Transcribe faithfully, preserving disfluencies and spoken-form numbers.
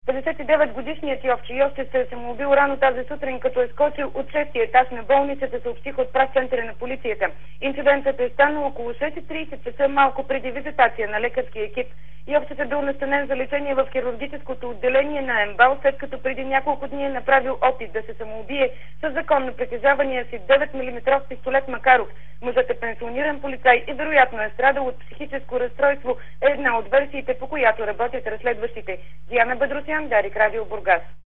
петдесет и девет годишният Йовче Йовче се е самоубил рано тази сутрин, като е скочил от шестия етаж на болницата, съобщиха от прес-центъра на полицията. Инцидентът е станал около шест и тридесет часа, малко преди визитация на лекарския екип. Йовче се бил настанен за лечение в хирургическото отделение на МБАЛ, след като преди няколко дни е направил опит да се самоубие с законно притежавания си девет милиметров пистолет Макаров. Мъжът е пенсиониран полицай и вероятно е страдал от психическо разстройство, е една от версиите, по която работят разследващите. Диана Бедросян, Дарик Радио, Бургас.